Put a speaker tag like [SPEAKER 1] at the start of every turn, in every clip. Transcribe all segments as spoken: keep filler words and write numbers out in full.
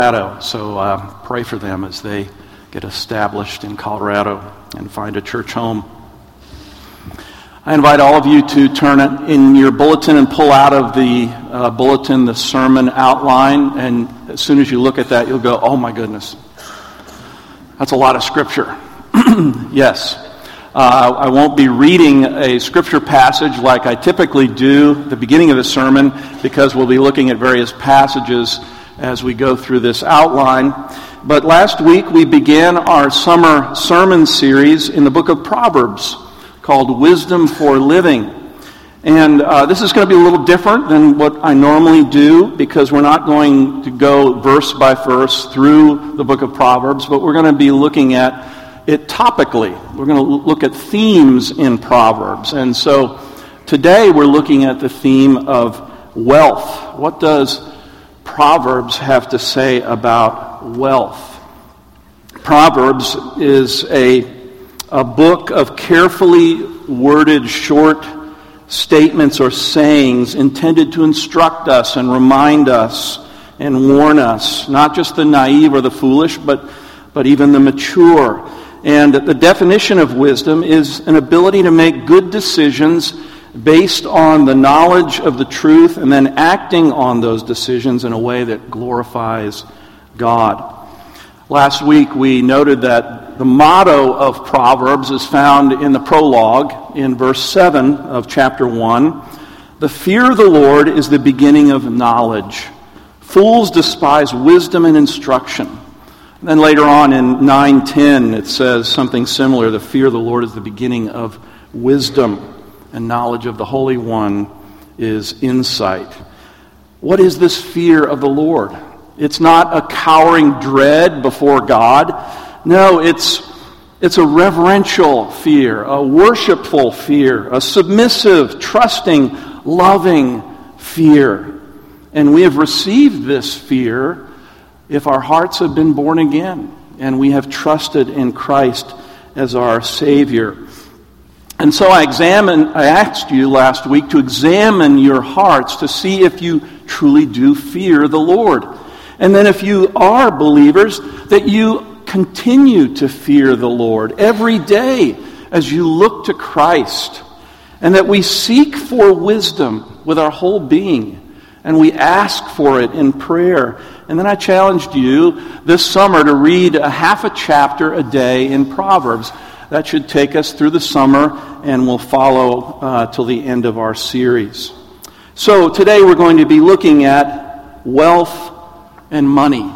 [SPEAKER 1] Colorado, so uh, pray for them as they get established in Colorado and find a church home. I invite all of you to turn it in your bulletin and pull out of the uh, bulletin the sermon outline, and as soon as you look at that, you'll go, oh my goodness, that's a lot of scripture. Yes. Uh, I won't be reading a scripture passage like I typically do at the beginning of the sermon, because we'll be looking at various passages as we go through this outline. But last week we began our summer sermon series in the book of Proverbs called Wisdom for Living. And uh, this is going to be a little different than what I normally do, because we're not going to go verse by verse through the book of Proverbs, but we're going to be looking at it topically. We're going to look at themes in Proverbs. And so today we're looking at the theme of wealth. What does Proverbs have to say about wealth? Proverbs is a, a book of carefully worded short statements or sayings intended to instruct us and remind us and warn us, not just the naive or the foolish, but, but even the mature. And the definition of wisdom is an ability to make good decisions based on the knowledge of the truth and then acting on those decisions in a way that glorifies God. Last week we noted that the motto of Proverbs is found in the prologue in verse seven of chapter one. The fear of the Lord is the beginning of knowledge. Fools despise wisdom and instruction. And then later on in nine ten it says something similar. The fear of the Lord is the beginning of wisdom, and knowledge of the Holy One is insight. What is this fear of the Lord? It's not a cowering dread before God. No, it's, it's a reverential fear, a worshipful fear, a submissive, trusting, loving fear. And we have received this fear if our hearts have been born again and we have trusted in Christ as our Savior. And so I examined, I asked you last week to examine your hearts to see if you truly do fear the Lord. And then if you are believers, that you continue to fear the Lord every day as you look to Christ. And that we seek for wisdom with our whole being. And we ask for it in prayer. And then I challenged you this summer to read a half a chapter a day in Proverbs. That should take us through the summer, and we'll follow uh, till the end of our series. So today we're going to be looking at wealth and money.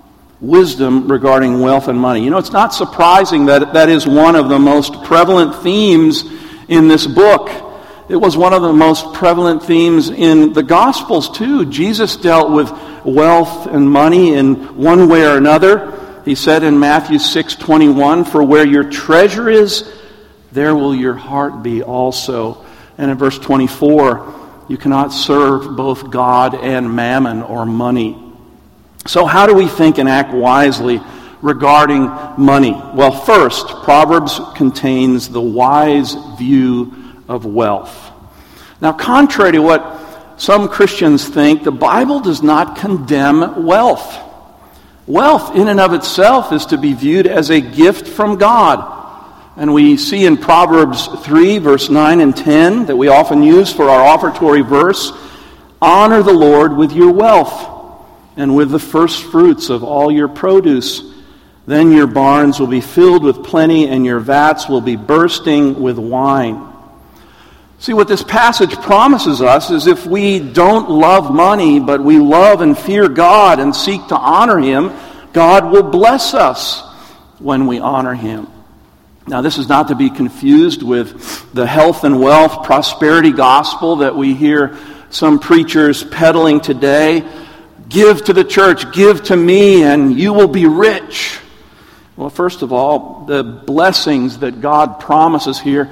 [SPEAKER 1] Wisdom regarding wealth and money. You know, it's not surprising that that is one of the most prevalent themes in this book. It was one of the most prevalent themes in the Gospels too. Jesus dealt with wealth and money in one way or another. He said in Matthew six twenty-one, "For where your treasure is, there will your heart be also." And in verse twenty-four, you cannot serve both God and mammon or money. So how do we think and act wisely regarding money? Well, first, Proverbs contains the wise view of wealth. Now, contrary to what some Christians think, the Bible does not condemn wealth. Wealth in and of itself is to be viewed as a gift from God. And we see in Proverbs three, verse nine and ten, that we often use for our offertory verse, "Honor the Lord with your wealth, and with the first fruits of all your produce. Then your barns will be filled with plenty, and your vats will be bursting with wine." See, what this passage promises us is if we don't love money, but we love and fear God and seek to honor Him, God will bless us when we honor Him. Now, this is not to be confused with the health and wealth prosperity gospel that we hear some preachers peddling today. Give to the church, give to me, and you will be rich. Well, first of all, the blessings that God promises here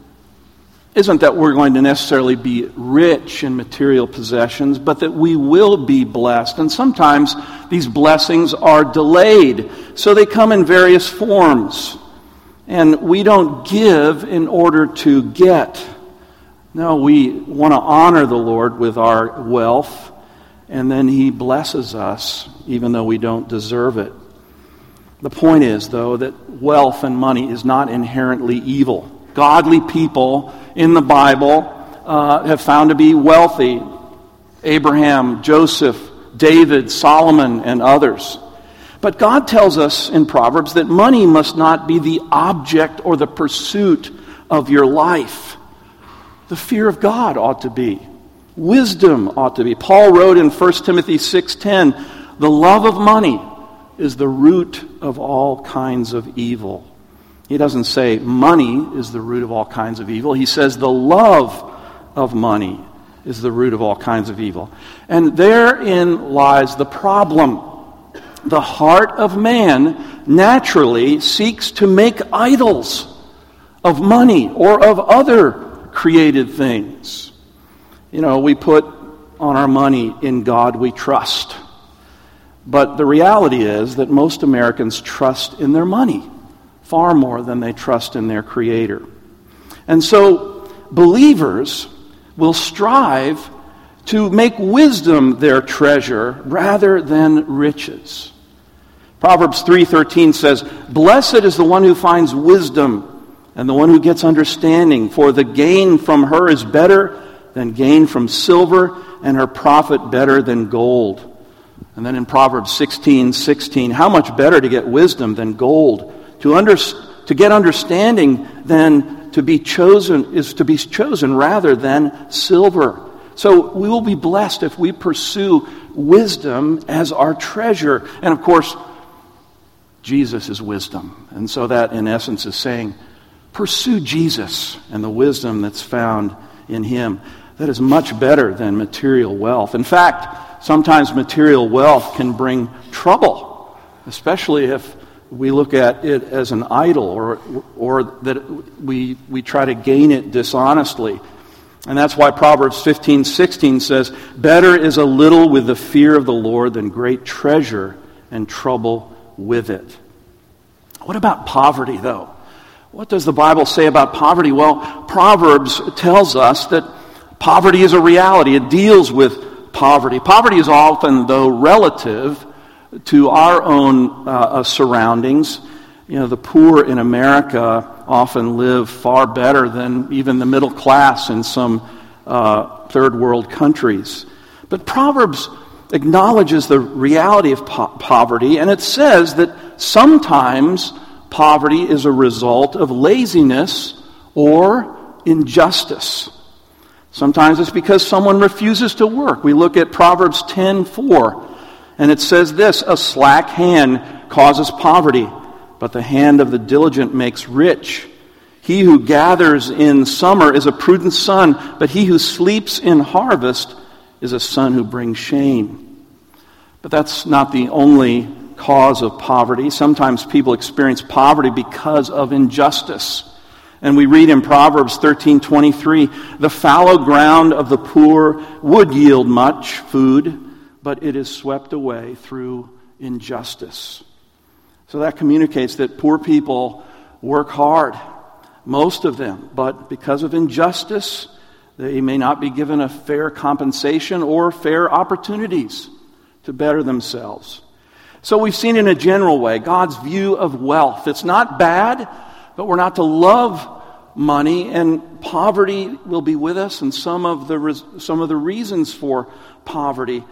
[SPEAKER 1] isn't that we're going to necessarily be rich in material possessions, but that we will be blessed. And sometimes these blessings are delayed, so they come in various forms. And we don't give in order to get. No, we want to honor the Lord with our wealth. and then he blesses us even though we don't deserve it. The point is, though, that wealth and money is not inherently evil. Godly people in the Bible uh, have found to be wealthy. Abraham, Joseph, David, Solomon, and others. But God tells us in Proverbs that money must not be the object or the pursuit of your life. The fear of God ought to be. Wisdom ought to be. Paul wrote in First Timothy six ten, the love of money is the root of all kinds of evil. He doesn't say money is the root of all kinds of evil. He says the love of money is the root of all kinds of evil. And therein lies the problem. The heart of man naturally seeks to make idols of money or of other created things. You know, we put on our money in God we trust. But the reality is that most Americans trust in their money far more than they trust in their Creator. And so believers will strive to make wisdom their treasure rather than riches. Proverbs three thirteen says, blessed is the one who finds wisdom and the one who gets understanding, for the gain from her is better than gain from silver, and her profit better than gold. And then in Proverbs sixteen sixteen, how much better to get wisdom than gold? To under, to get understanding than to be chosen is to be chosen rather than silver. So we will be blessed if we pursue wisdom as our treasure. And of course, Jesus is wisdom. And so that in essence is saying, pursue Jesus and the wisdom that's found in him. That is much better than material wealth. In fact, sometimes material wealth can bring trouble, especially if we look at it as an idol or or that we we try to gain it dishonestly. And that's why Proverbs fifteen sixteen says, better is a little with the fear of the Lord than great treasure and trouble with it. What about poverty, though? What does the Bible say about poverty? Well, Proverbs tells us that poverty is a reality. It deals with poverty. Poverty is often, though, relative to our own uh, uh, surroundings. You know, the poor in America often live far better than even the middle class in some uh, third world countries. But Proverbs acknowledges the reality of po- poverty, and it says that sometimes poverty is a result of laziness or injustice. Sometimes it's because someone refuses to work. We look at Proverbs ten four, and it says this, a slack hand causes poverty, but the hand of the diligent makes rich. He who gathers in summer is a prudent son, but he who sleeps in harvest is a son who brings shame. But that's not the only cause of poverty. Sometimes people experience poverty because of injustice. And we read in Proverbs thirteen twenty-three, the fallow ground of the poor would yield much food, but it is swept away through injustice. So that communicates that poor people work hard, most of them, but because of injustice, they may not be given a fair compensation or fair opportunities to better themselves. So we've seen in a general way God's view of wealth. It's not bad, but we're not to love money, and poverty will be with us, and some of the some of the reasons for poverty.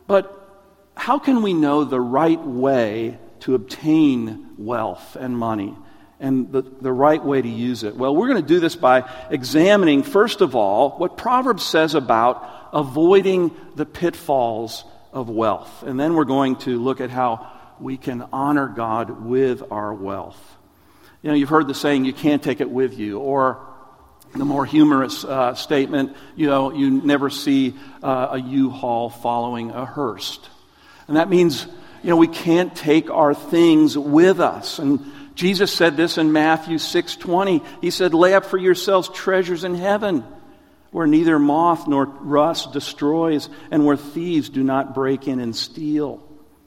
[SPEAKER 1] But how can we know the right way to obtain wealth and money and the, the right way to use it? Well, we're going to do this by examining, first of all, what Proverbs says about avoiding the pitfalls of wealth. And then we're going to look at how we can honor God with our wealth. You know, you've heard the saying, you can't take it with you, or the more humorous uh, statement, you know, you never see uh, a U-Haul following a hearse. And that means, you know, we can't take our things with us. And Jesus said this in Matthew six twenty. He said, lay up for yourselves treasures in heaven, where neither moth nor rust destroys, and where thieves do not break in and steal.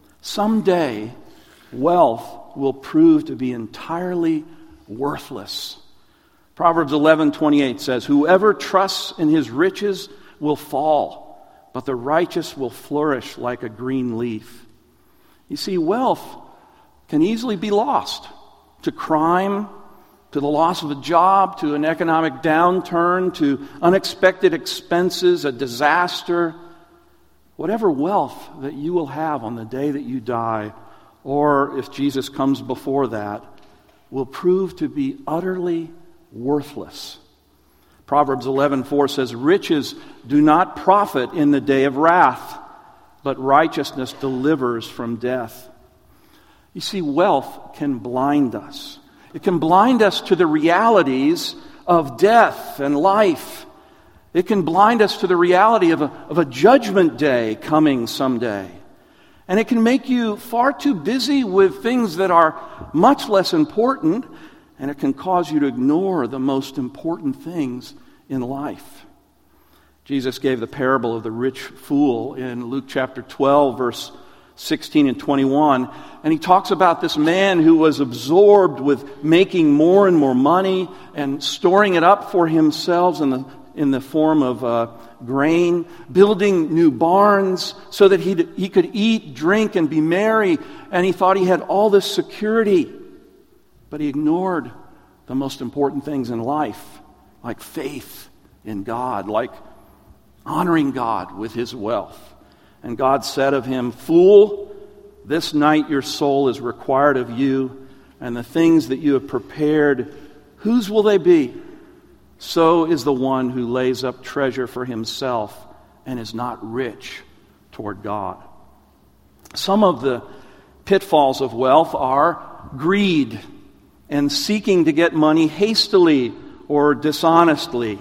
[SPEAKER 1] Someday, wealth will prove to be entirely worthless. Proverbs eleven twenty-eight says, whoever trusts in his riches will fall, but the righteous will flourish like a green leaf. You see, wealth can easily be lost to crime, to the loss of a job, to an economic downturn, to unexpected expenses, a disaster. Whatever wealth that you will have on the day that you die, or if Jesus comes before that, will prove to be utterly worthless. Proverbs eleven four says, "Riches do not profit in the day of wrath, but righteousness delivers from death." You see, wealth can blind us. It can blind us to the realities of death and life. It can blind us to the reality of a, of a judgment day coming someday. And it can make you far too busy with things that are much less important, and it can cause you to ignore the most important things in life. Jesus gave the parable of the rich fool in Luke chapter twelve, verse sixteen and twenty-one, and he talks about this man who was absorbed with making more and more money and storing it up for himself in the in the form of uh, grain, building new barns so that he he could eat, drink, and be merry, and he thought he had all this security, but he ignored the most important things in life, like faith in God, like honoring God with his wealth. And God said of him, "Fool, this night your soul is required of you, and the things that you have prepared, whose will they be? So is the one who lays up treasure for himself and is not rich toward God." Some of the pitfalls of wealth are greed and seeking to get money hastily or dishonestly.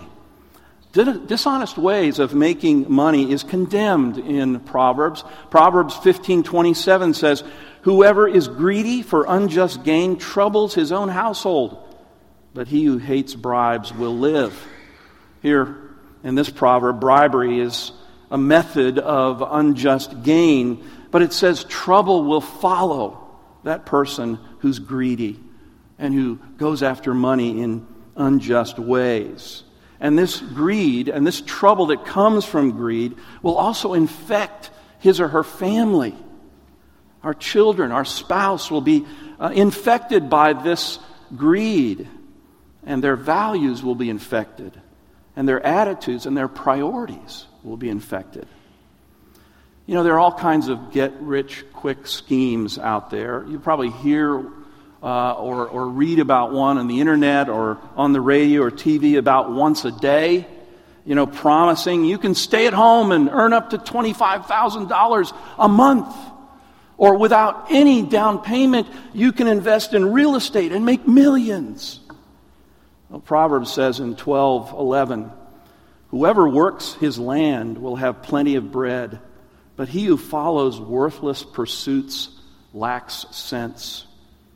[SPEAKER 1] Dishonest ways of making money is condemned in Proverbs. Proverbs fifteen twenty-seven says, "Whoever is greedy for unjust gain troubles his own household, but he who hates bribes will live." Here in this proverb, bribery is a method of unjust gain, but it says trouble will follow that person who's greedy and who goes after money in unjust ways. And this greed and this trouble that comes from greed will also infect his or her family. Our children, our spouse will be uh, infected by this greed, and their values will be infected, and their attitudes and their priorities will be infected. You know, there are all kinds of get-rich-quick schemes out there. You probably hear Uh, or, or read about one on the internet or on the radio or T V about once a day, you know, promising you can stay at home and earn up to twenty-five thousand dollars a month. Or without any down payment, you can invest in real estate and make millions. Well, Proverbs says in twelve eleven, "Whoever works his land will have plenty of bread, but he who follows worthless pursuits lacks sense."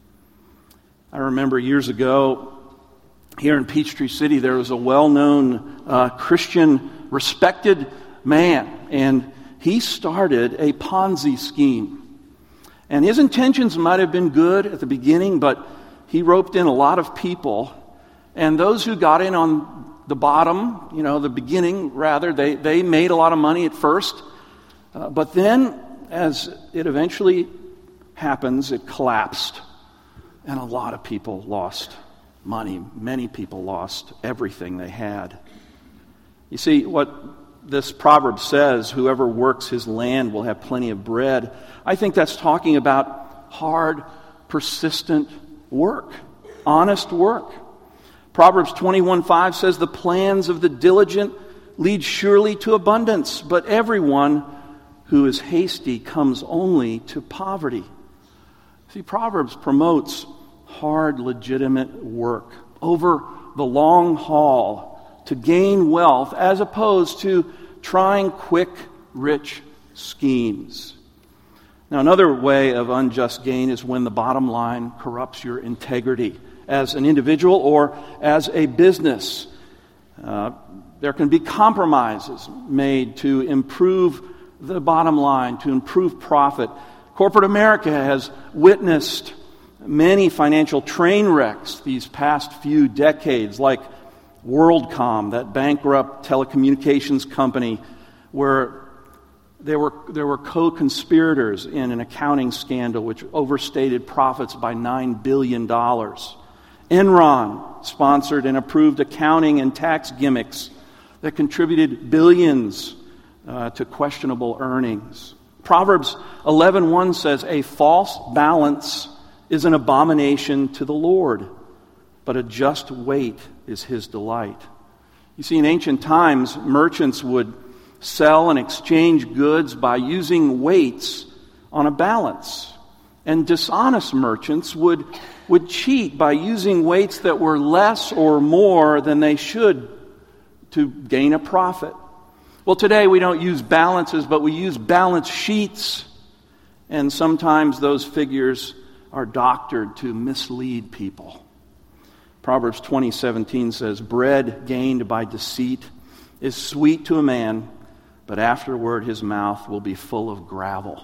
[SPEAKER 1] I remember years ago, here in Peachtree City, there was a well-known uh, Christian, respected man, and he started a Ponzi scheme. And his intentions might have been good at the beginning, but he roped in a lot of people, and those who got in on the bottom, you know, the beginning, rather, they, they made a lot of money at first, uh, but then, as it eventually happens, it collapsed. And a lot of people lost money. Many people lost everything they had. You see, what this proverb says, "Whoever works his land will have plenty of bread," I think that's talking about hard, persistent work, honest work. Proverbs twenty-one five says, "The plans of the diligent lead surely to abundance, but everyone who is hasty comes only to poverty." See, Proverbs promotes hard, legitimate work over the long haul to gain wealth as opposed to trying quick, rich schemes. Now, another way of unjust gain is when the bottom line corrupts your integrity as an individual or as a business. Uh, there can be compromises made to improve the bottom line, to improve profit. Corporate America has witnessed many financial train wrecks these past few decades, like WorldCom, that bankrupt telecommunications company, where There were, there were co-conspirators in an accounting scandal which overstated profits by nine billion dollars. Enron sponsored and approved accounting and tax gimmicks that contributed billions uh, to questionable earnings. Proverbs eleven one says, "A false balance is an abomination to the Lord, but a just weight is his delight." You see, in ancient times, merchants would sell and exchange goods by using weights on a balance. And dishonest merchants would, would cheat by using weights that were less or more than they should to gain a profit. Well, today we don't use balances, but we use balance sheets. And sometimes those figures are doctored to mislead people. Proverbs twenty seventeen says, "Bread gained by deceit is sweet to a man, but afterward his mouth will be full of gravel."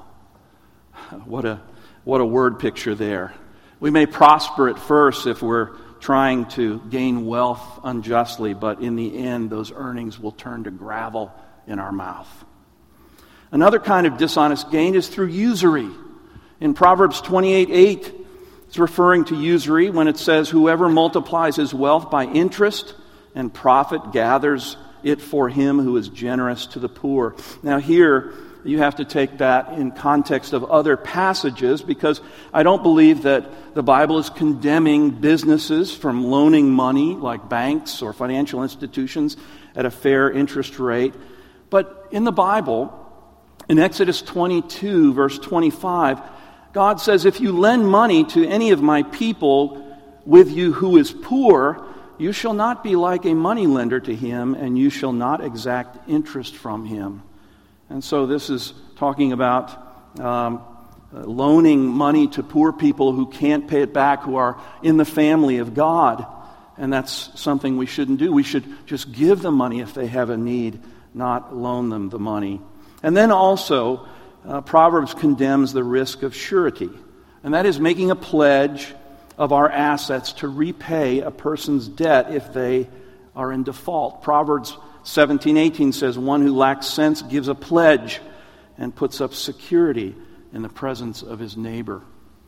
[SPEAKER 1] What a what a word picture there. We may prosper at first if we're trying to gain wealth unjustly, but in the end, those earnings will turn to gravel in our mouth. Another kind of dishonest gain is through usury. In Proverbs twenty-eight eight, it's referring to usury when it says, "Whoever multiplies his wealth by interest and profit gathers it for him who is generous to the poor." Now here, you have to take that in context of other passages, because I don't believe that the Bible is condemning businesses from loaning money, like banks or financial institutions, at a fair interest rate. But in the Bible, in Exodus twenty-two, verse twenty-five, God says, "If you lend money to any of my people with you who is poor, you shall not be like a moneylender to him, and you shall not exact interest from him." And so this is talking about um, loaning money to poor people who can't pay it back, who are in the family of God. And that's something we shouldn't do. We should just give them money if they have a need, not loan them the money. And then also, uh, Proverbs condemns the risk of surety. And that is making a pledge of our assets to repay a person's debt if they are in default. Proverbs seventeen eighteen says, "One who lacks sense gives a pledge and puts up security in the presence of his neighbor."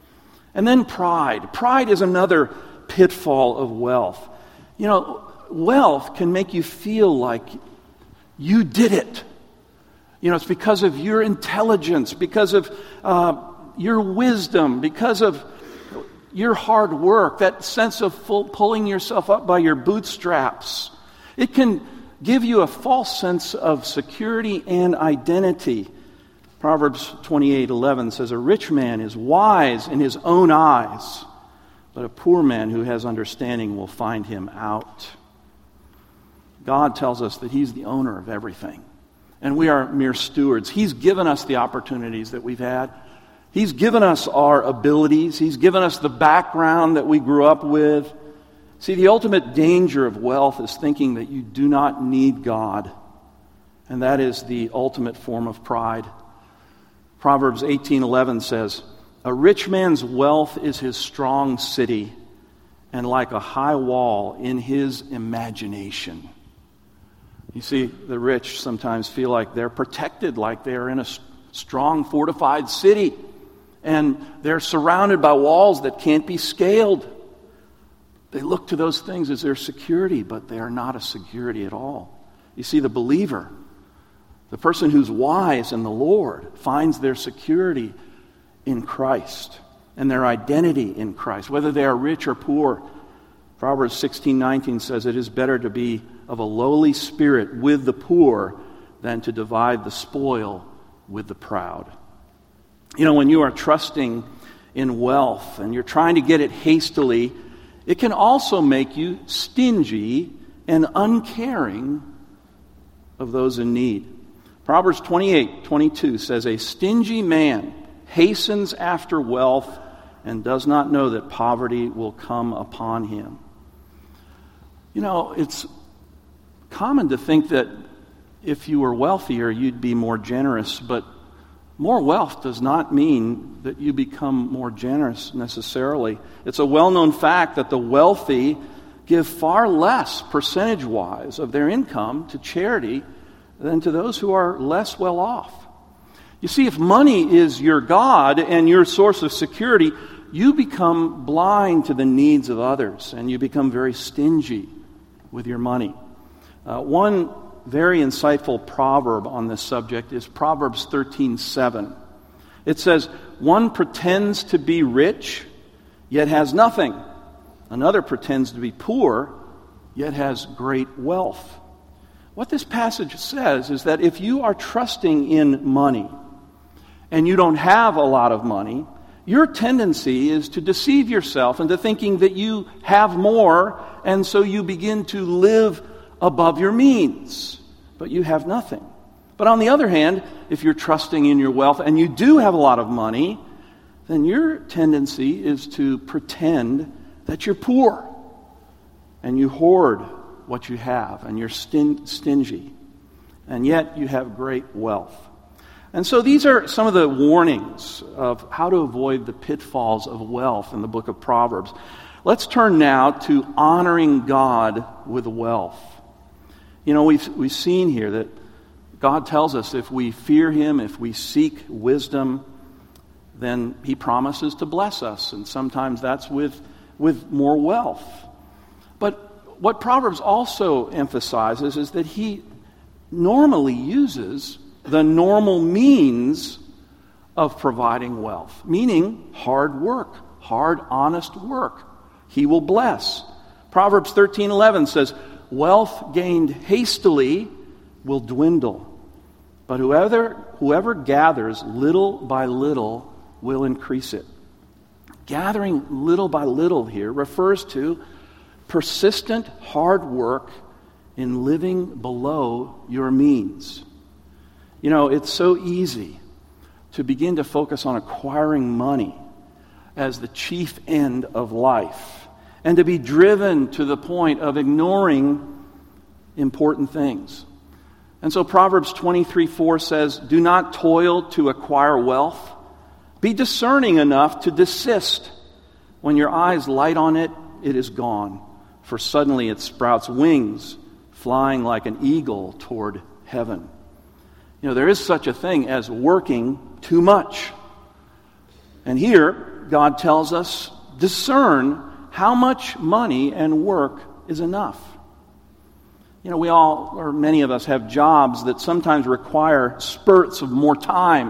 [SPEAKER 1] And then pride. Pride is another pitfall of wealth. You know, wealth can make you feel like you did it. You know, it's because of your intelligence, because of uh, your wisdom, because of your hard work, that sense of full, pulling yourself up by your bootstraps. It can give you a false sense of security and identity. Proverbs twenty-eight eleven says, "A rich man is wise in his own eyes, but a poor man who has understanding will find him out." God tells us that he's the owner of everything, and we are mere stewards. He's given us the opportunities that we've had. He's given us our abilities. He's given us the background that we grew up with. See, the ultimate danger of wealth is thinking that you do not need God. And that is the ultimate form of pride. Proverbs eighteen eleven says, "A rich man's wealth is his strong city, and like a high wall in his imagination." You see, the rich sometimes feel like they're protected, like they're in a strong, fortified city. And they're surrounded by walls that can't be scaled. They look to those things as their security, but they are not a security at all. You see, the believer, the person who's wise in the Lord, finds their security in Christ and their identity in Christ, whether they are rich or poor. Proverbs sixteen nineteen says, "It is better to be of a lowly spirit with the poor than to divide the spoil with the proud." You know, when you are trusting in wealth and you're trying to get it hastily, it can also make you stingy and uncaring of those in need. Proverbs twenty-eight twenty-two says, "A stingy man hastens after wealth and does not know that poverty will come upon him." You know, it's common to think that if you were wealthier, you'd be more generous, but more wealth does not mean that you become more generous necessarily. It's a well-known fact that the wealthy give far less percentage-wise of their income to charity than to those who are less well off. You see, if money is your God and your source of security, you become blind to the needs of others, and you become very stingy with your money. Uh, one very insightful proverb on this subject is Proverbs thirteen seven. It says, "One pretends to be rich, yet has nothing. Another pretends to be poor, yet has great wealth." What this passage says is that if you are trusting in money, and you don't have a lot of money, your tendency is to deceive yourself into thinking that you have more, and so you begin to live above your means, but you have nothing. But on the other hand, if you're trusting in your wealth and you do have a lot of money, then your tendency is to pretend that you're poor, and you hoard what you have, and you're stin- stingy, and yet you have great wealth. And so these are some of the warnings of how to avoid the pitfalls of wealth in the book of Proverbs. Let's turn now to honoring God with wealth. You know, we've, we've seen here that God tells us if we fear Him, if we seek wisdom, then He promises to bless us. And sometimes that's with, with more wealth. But what Proverbs also emphasizes is that He normally uses the normal means of providing wealth, meaning hard work, hard, honest work. He will bless. Proverbs thirteen eleven says, "Wealth gained hastily will dwindle, but whoever, whoever gathers little by little will increase it." Gathering little by little here refers to persistent hard work in living below your means. You know, it's so easy to begin to focus on acquiring money as the chief end of life, and to be driven to the point of ignoring important things. And so Proverbs twenty-three four says, "Do not toil to acquire wealth. Be discerning enough to desist. When your eyes light on it, it is gone, for suddenly it sprouts wings, flying like an eagle toward heaven." You know, there is such a thing as working too much. And here, God tells us, discern how much money and work is enough. You know, we all, or many of us, have jobs that sometimes require spurts of more time.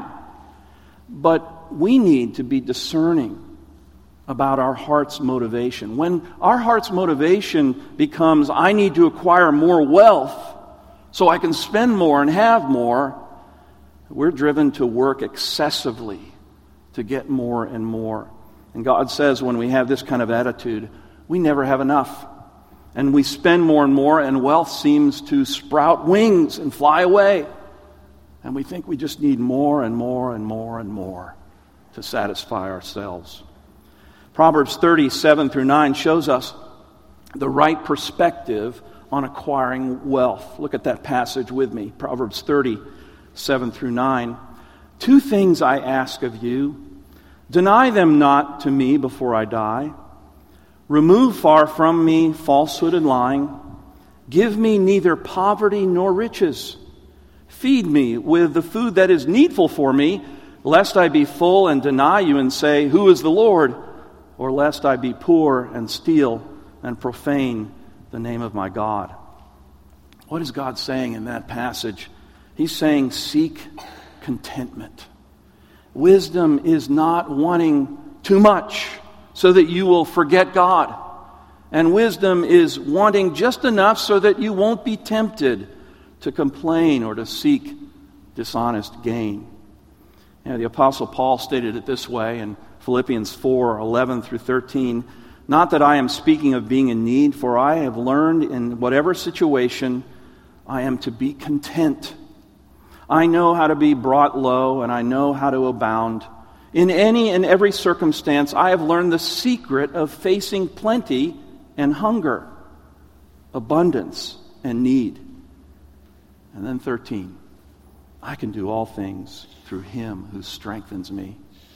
[SPEAKER 1] But we need to be discerning about our heart's motivation. When our heart's motivation becomes, I need to acquire more wealth so I can spend more and have more, we're driven to work excessively to get more and more. And God says when we have this kind of attitude, we never have enough. And we spend more and more, and wealth seems to sprout wings and fly away. And we think we just need more and more and more and more to satisfy ourselves. Proverbs thirty, seven through nine shows us the right perspective on acquiring wealth. Look at that passage with me. Proverbs thirty, seven through nine. "Two things I ask of you. Deny them not to me before I die. Remove far from me falsehood and lying. Give me neither poverty nor riches. Feed me with the food that is needful for me, lest I be full and deny you and say, 'Who is the Lord?' Or lest I be poor and steal and profane the name of my God." What is God saying in that passage? He's saying, seek contentment. Wisdom is not wanting too much so that you will forget God. And wisdom is wanting just enough so that you won't be tempted to complain or to seek dishonest gain. You know, the Apostle Paul stated it this way in Philippians four, eleven through thirteen. "Not that I am speaking of being in need, for I have learned in whatever situation I am to be content. I know how to be brought low, and I know how to abound. In any and every circumstance, I have learned the secret of facing plenty and hunger, abundance and need." And then thirteen, "I can do all things through Him who strengthens me."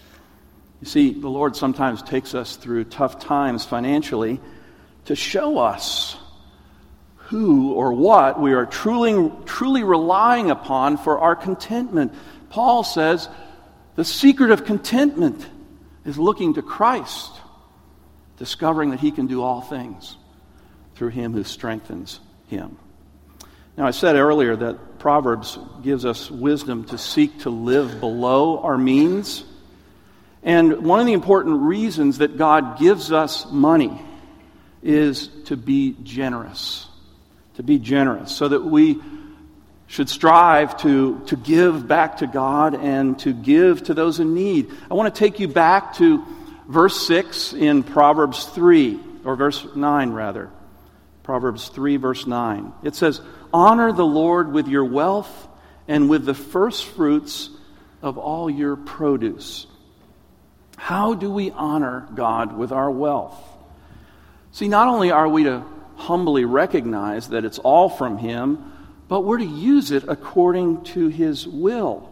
[SPEAKER 1] You see, the Lord sometimes takes us through tough times financially to show us who or what we are truly, truly relying upon for our contentment. Paul says the secret of contentment is looking to Christ, discovering that he can do all things through him who strengthens him. Now, I said earlier that Proverbs gives us wisdom to seek to live below our means. And one of the important reasons that God gives us money is to be generous. To be generous, so that we should strive to, to give back to God and to give to those in need. I want to take you back to verse six in Proverbs three, or verse nine rather. Proverbs three, verse nine. It says, "Honor the Lord with your wealth and with the first fruits of all your produce." How do we honor God with our wealth? See, not only are we to humbly recognize that it's all from Him, but we're to use it according to His will.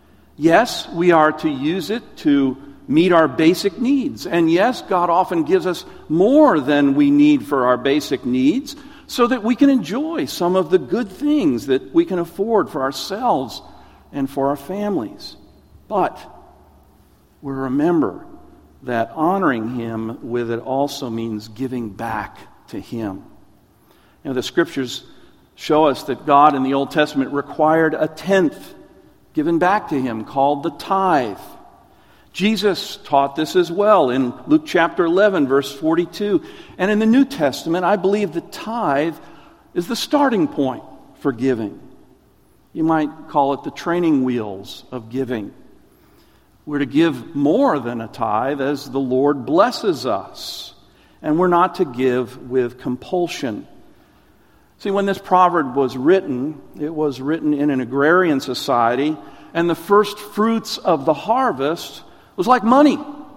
[SPEAKER 1] Yes, we are to use it to meet our basic needs. And yes, God often gives us more than we need for our basic needs so that we can enjoy some of the good things that we can afford for ourselves and for our families. But we remember that honoring Him with it also means giving back to Him. You know, the Scriptures show us that God in the Old Testament required a tenth given back to Him called the tithe. Jesus taught this as well in Luke chapter eleven, verse forty-two. And in the New Testament, I believe the tithe is the starting point for giving. You might call it the training wheels of giving. We're to give more than a tithe as the Lord blesses us. And we're not to give with compulsion. See, when this proverb was written, it was written in an agrarian society, and the first fruits of the harvest was like money.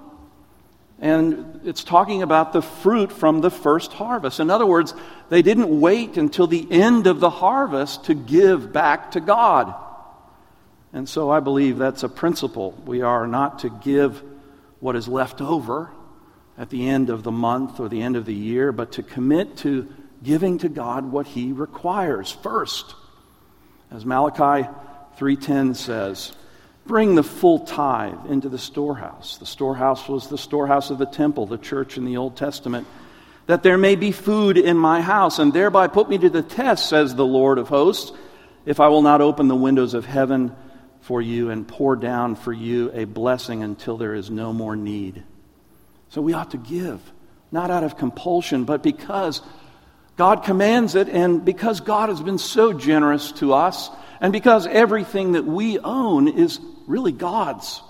[SPEAKER 1] And it's talking about the fruit from the first harvest. In other words, they didn't wait until the end of the harvest to give back to God. And so I believe that's a principle. We are not to give what is left over at the end of the month or the end of the year, but to commit to giving to God what He requires first. As Malachi three ten says, "Bring the full tithe into the storehouse." The storehouse was the storehouse of the temple, the church in the Old Testament. "That there may be food in my house, and thereby put me to the test, says the Lord of hosts, if I will not open the windows of heaven for you and pour down for you a blessing until there is no more need." So we ought to give, not out of compulsion, but because God commands it, and because God has been so generous to us, and because everything that we own is really God's.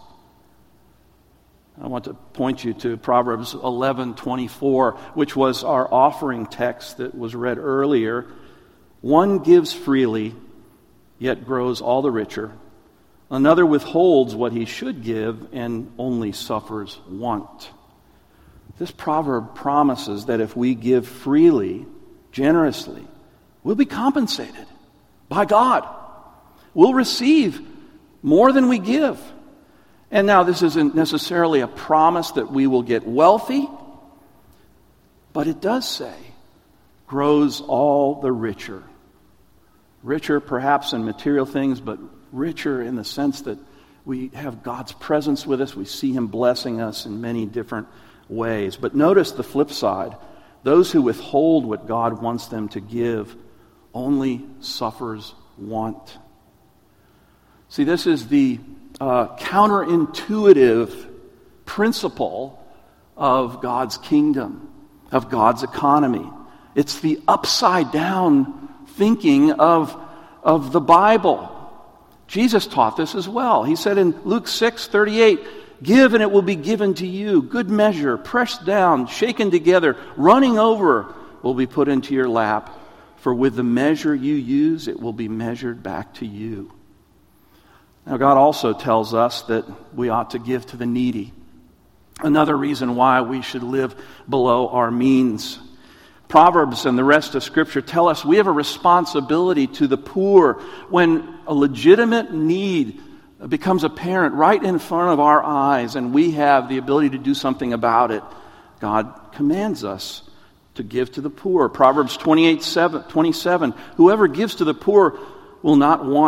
[SPEAKER 1] I want to point you to Proverbs eleven twenty-four, which was our offering text that was read earlier. "One gives freely, yet grows all the richer. Another withholds what he should give and only suffers want." This proverb promises that if we give freely, generously, we'll be compensated by God. We'll receive more than we give. And now this isn't necessarily a promise that we will get wealthy, but it does say, grows all the richer. Richer perhaps in material things, but richer in the sense that we have God's presence with us. We see Him blessing us in many different ways. But notice the flip side. Those who withhold what God wants them to give only suffers want. See, this is the uh, counterintuitive principle of God's kingdom, of God's economy. It's the upside down thinking of, of the Bible. Jesus taught this as well. He said in Luke six thirty-eight, "Give and it will be given to you. Good measure, pressed down, shaken together, running over will be put into your lap. For with the measure you use, it will be measured back to you." Now, God also tells us that we ought to give to the needy. Another reason why we should live below our means. Proverbs and the rest of Scripture tell us we have a responsibility to the poor when a legitimate need becomes apparent right in front of our eyes and we have the ability to do something about it. God commands us to give to the poor. Proverbs twenty-eight twenty-seven, "Whoever gives to the poor will not want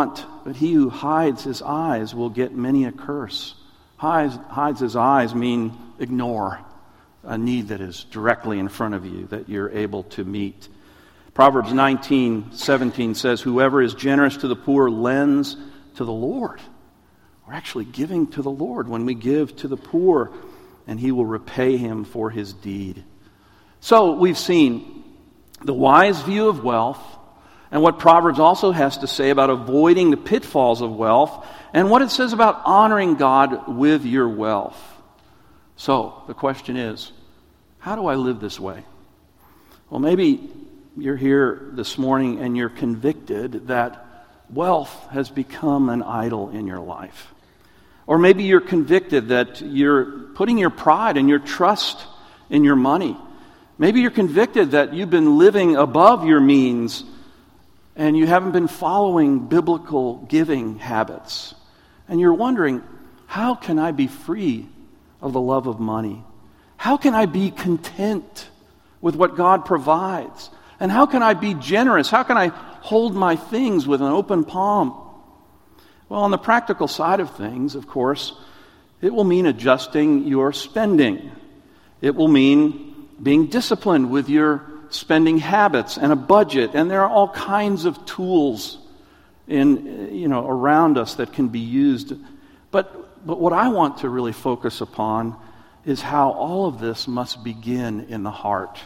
[SPEAKER 1] but he who hides his eyes will get many a curse. Hides, hides his eyes mean ignore a need that is directly in front of you that you're able to meet. Proverbs nineteen seventeen says, whoever is generous to the poor lends to the Lord. We're actually giving to the Lord when we give to the poor, and he will repay him for his deed. So we've seen the wise view of wealth, and what Proverbs also has to say about avoiding the pitfalls of wealth, and what it says about honoring God with your wealth. So the question is, how do I live this way? Well, maybe you're here this morning and you're convicted that wealth has become an idol in your life. Or maybe you're convicted that you're putting your pride and your trust in your money. Maybe you're convicted that you've been living above your means and you haven't been following biblical giving habits. And you're wondering, how can I be free of the love of money? How can I be content with what God provides? And how can I be generous? How can I hold my things with an open palm? Well, on the practical side of things, of course, it will mean adjusting your spending. It will mean being disciplined with your spending habits and a budget. And there are all kinds of tools in, you know, around us that can be used. But, but what I want to really focus upon is how all of this must begin in the heart.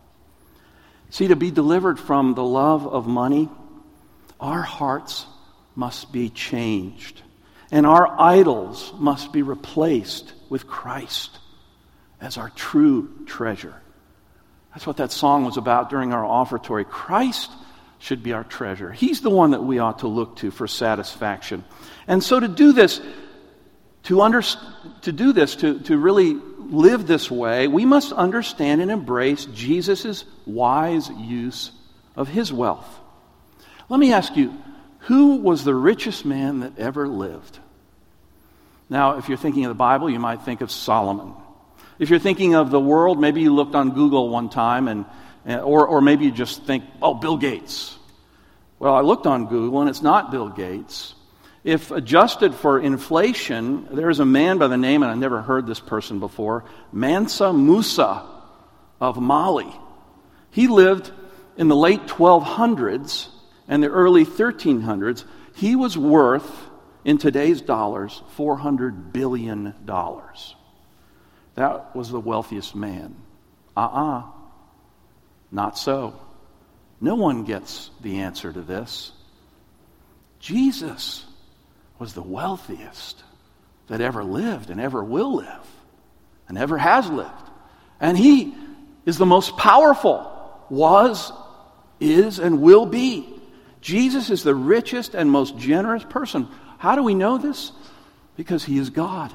[SPEAKER 1] See, to be delivered from the love of money, our hearts must be changed. And our idols must be replaced with Christ as our true treasure. That's what that song was about during our offertory. Christ should be our treasure. He's the one that we ought to look to for satisfaction. And so to do this, to under, to do this, to, to really live this way, we must understand and embrace Jesus' wise use of his wealth. Let me ask you, who was the richest man that ever lived? Now, if you're thinking of the Bible, you might think of Solomon. If you're thinking of the world, maybe you looked on Google one time, and or, or maybe you just think, oh, Bill Gates. Well, I looked on Google, and it's not Bill Gates. If adjusted for inflation, there is a man by the name, and I've never heard this person before, Mansa Musa of Mali. He lived in the late twelve hundreds and the early thirteen hundreds. He was worth, in today's dollars, four hundred billion dollars. That was the wealthiest man. Uh-uh. Not so. No one gets the answer to this. Jesus was the wealthiest that ever lived and ever will live and ever has lived. And he is the most powerful, was, is, and will be. Jesus is the richest and most generous person. How do we know this? Because he is God.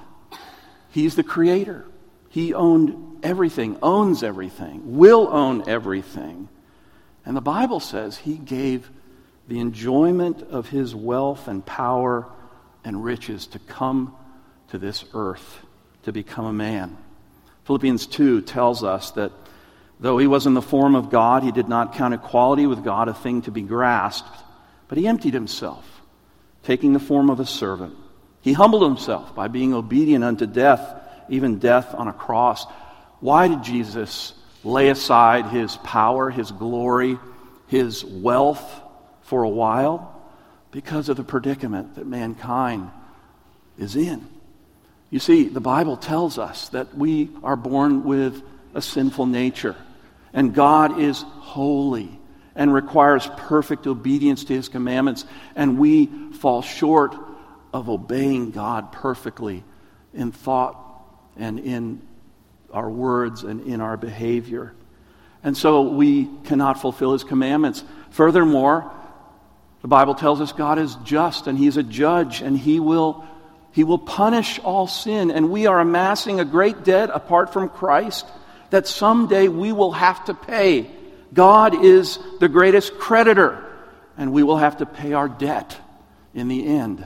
[SPEAKER 1] He is the creator. He owned everything, owns everything, will own everything. And the Bible says he gave the enjoyment of his wealth and power and riches to come to this earth, to become a man. Philippians two tells us that though he was in the form of God, he did not count equality with God a thing to be grasped, but he emptied himself, taking the form of a servant. He humbled himself by being obedient unto death, even death on a cross. Why did Jesus lay aside his power, his glory, his wealth for a while? Because of the predicament that mankind is in. You see, the Bible tells us that we are born with a sinful nature, and God is holy and requires perfect obedience to his commandments, and we fall short of obeying God perfectly in thought and in our words and in our behavior. And so we cannot fulfill his commandments. Furthermore, the Bible tells us God is just and he's a judge, and he will, he will punish all sin. And we are amassing a great debt apart from Christ that someday we will have to pay. God is the greatest creditor, and we will have to pay our debt in the end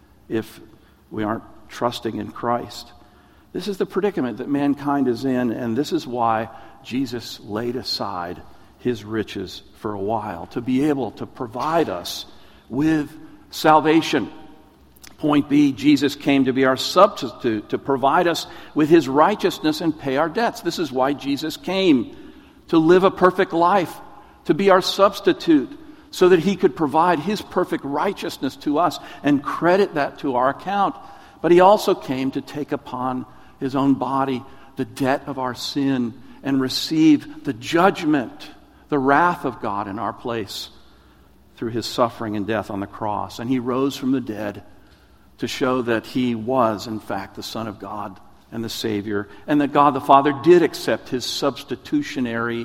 [SPEAKER 1] if we aren't trusting in Christ. This is the predicament that mankind is in, and this is why Jesus laid aside his riches for a while, to be able to provide us with salvation. Point B, Jesus came to be our substitute, to provide us with his righteousness and pay our debts. This is why Jesus came, to live a perfect life, to be our substitute, so that he could provide his perfect righteousness to us and credit that to our account. But he also came to take upon his own body the debt of our sin and receive the judgment, the wrath of God in our place through his suffering and death on the cross. And he rose from the dead to show that he was, in fact, the Son of God and the Savior, and that God the Father did accept his substitutionary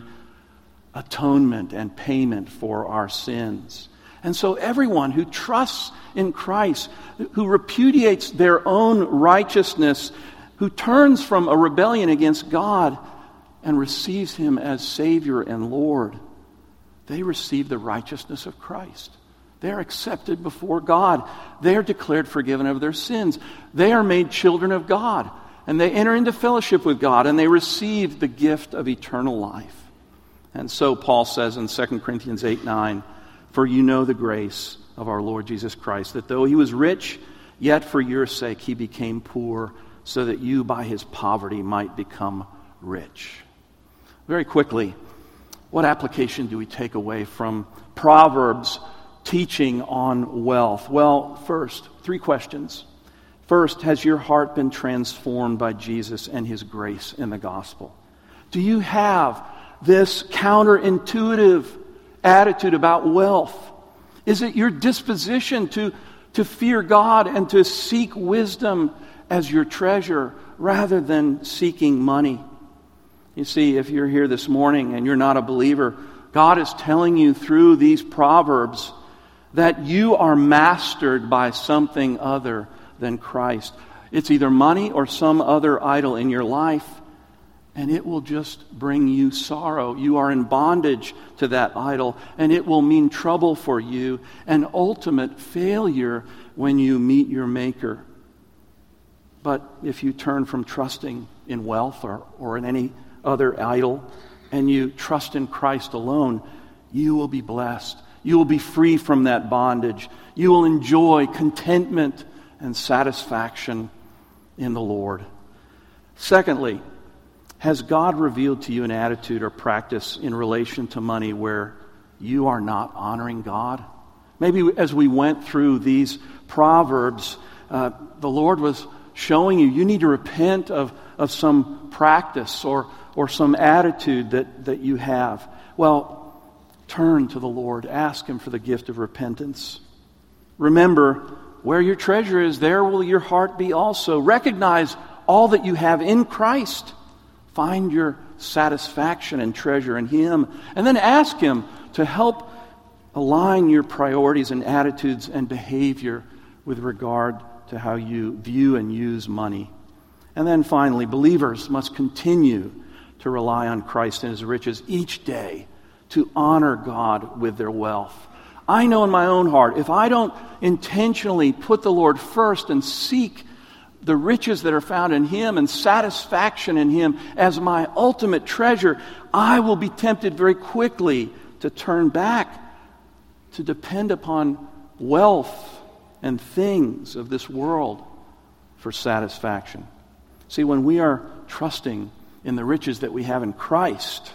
[SPEAKER 1] atonement and payment for our sins. And so everyone who trusts in Christ, who repudiates their own righteousness, who turns from a rebellion against God and receives him as Savior and Lord, they receive the righteousness of Christ. They are accepted before God. They are declared forgiven of their sins. They are made children of God. And they enter into fellowship with God, and they receive the gift of eternal life. And so Paul says in Second Corinthians eight nine, "For you know the grace of our Lord Jesus Christ, that though he was rich, yet for your sake he became poor, so that you by his poverty might become rich." Very quickly, what application do we take away from Proverbs teaching on wealth? Well, first, three questions. First, has your heart been transformed by Jesus and his grace in the gospel? Do you have this counterintuitive attitude about wealth? Is it your disposition to, to fear God and to seek wisdom as your treasure rather than seeking money? You see, if you're here this morning and you're not a believer, God is telling you through these Proverbs that you are mastered by something other than Christ. It's either money or some other idol in your life, and it will just bring you sorrow. You are in bondage to that idol, and it will mean trouble for you and ultimate failure when you meet your Maker. But if you turn from trusting in wealth or, or in any other idol, and you trust in Christ alone, you will be blessed. You will be free from that bondage. You will enjoy contentment and satisfaction in the Lord. Secondly, has God revealed to you an attitude or practice in relation to money where you are not honoring God? Maybe as we went through these Proverbs, uh, the Lord was showing you, you need to repent of, of some practice or, or some attitude that, that you have. Well, turn to the Lord. Ask him for the gift of repentance. Remember, where your treasure is, there will your heart be also. Recognize all that you have in Christ. Find your satisfaction and treasure in him. And then ask him to help align your priorities and attitudes and behavior with regard to how you view and use money. And then finally, believers must continue to rely on Christ and his riches each day to honor God with their wealth. I know in my own heart, if I don't intentionally put the Lord first and seek the riches that are found in him and satisfaction in him as my ultimate treasure, I will be tempted very quickly to turn back, to depend upon wealth and things of this world for satisfaction. See, when we are trusting in the riches that we have in Christ,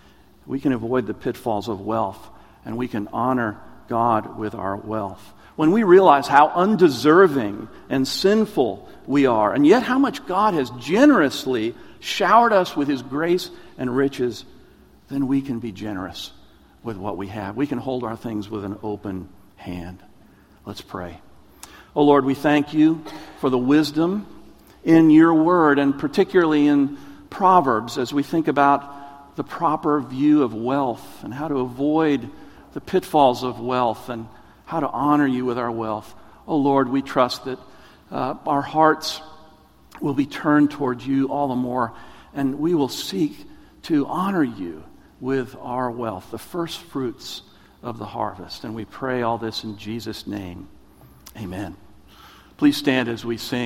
[SPEAKER 1] we can avoid the pitfalls of wealth, and we can honor God with our wealth. When we realize how undeserving and sinful we are, and yet how much God has generously showered us with his grace and riches, then we can be generous with what we have. We can hold our things with an open hand. Let's pray. Oh Lord, we thank you for the wisdom in your word, and particularly in Proverbs, as we think about the proper view of wealth and how to avoid the pitfalls of wealth and how to honor you with our wealth. Oh Lord, we trust that uh, our hearts will be turned towards you all the more, and we will seek to honor you with our wealth, the first fruits of the harvest. And we pray all this in Jesus' name. Amen. Please stand as we sing.